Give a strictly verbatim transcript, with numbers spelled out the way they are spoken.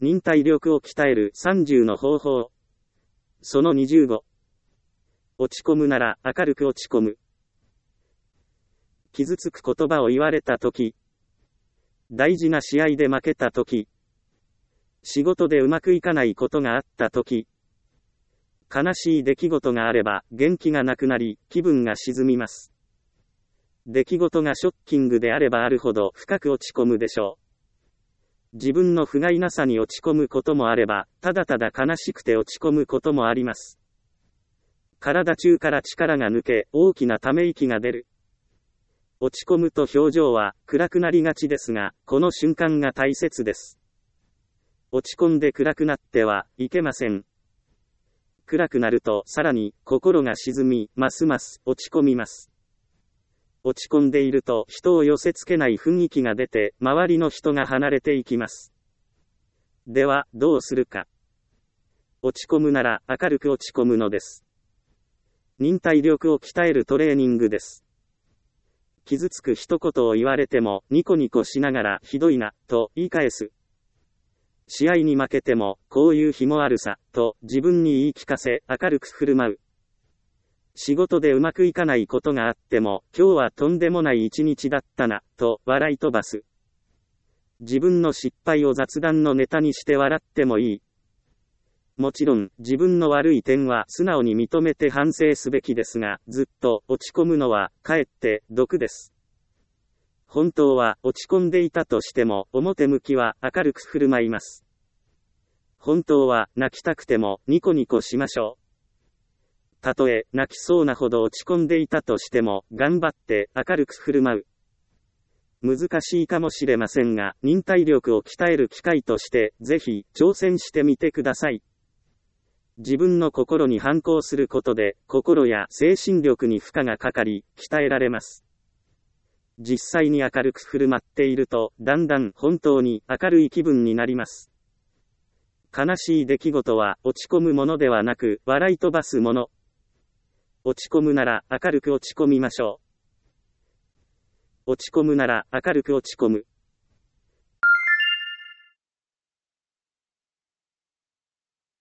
忍耐力を鍛えるさんじゅうの方法。そのにじゅうご。落ち込むなら明るく落ち込む。傷つく言葉を言われたとき、大事な試合で負けたとき、仕事でうまくいかないことがあったとき、悲しい出来事があれば元気がなくなり気分が沈みます。出来事がショッキングであればあるほど深く落ち込むでしょう。自分の不甲斐なさに落ち込むこともあれば、ただただ悲しくて落ち込むこともあります。体中から力が抜け、大きなため息が出る。落ち込むと表情は暗くなりがちですが、この瞬間が大切です。落ち込んで暗くなってはいけません。暗くなるとさらに心が沈み、ますます落ち込みます。落ち込んでいると人を寄せ付けない雰囲気が出て、周りの人が離れていきます。では、どうするか。落ち込むなら明るく落ち込むのです。忍耐力を鍛えるトレーニングです。傷つく一言を言われても、ニコニコしながらひどいな、と言い返す。試合に負けても、こういう日もあるさ、と自分に言い聞かせ、明るく振る舞う。仕事でうまくいかないことがあっても、今日はとんでもない一日だったな、と笑い飛ばす。自分の失敗を雑談のネタにして笑ってもいい。もちろん、自分の悪い点は素直に認めて反省すべきですが、ずっと落ち込むのは、かえって毒です。本当は落ち込んでいたとしても、表向きは明るく振る舞います。本当は泣きたくてもニコニコしましょう。たとえ泣きそうなほど落ち込んでいたとしても、頑張って明るく振る舞う。難しいかもしれませんが、忍耐力を鍛える機会として、ぜひ挑戦してみてください。自分の心に反抗することで、心や精神力に負荷がかかり、鍛えられます。実際に明るく振る舞っていると、だんだん本当に明るい気分になります。悲しい出来事は落ち込むものではなく、笑い飛ばすもの。落ち込むなら明るく落ち込みましょう。落ち込むなら明るく落ち込む。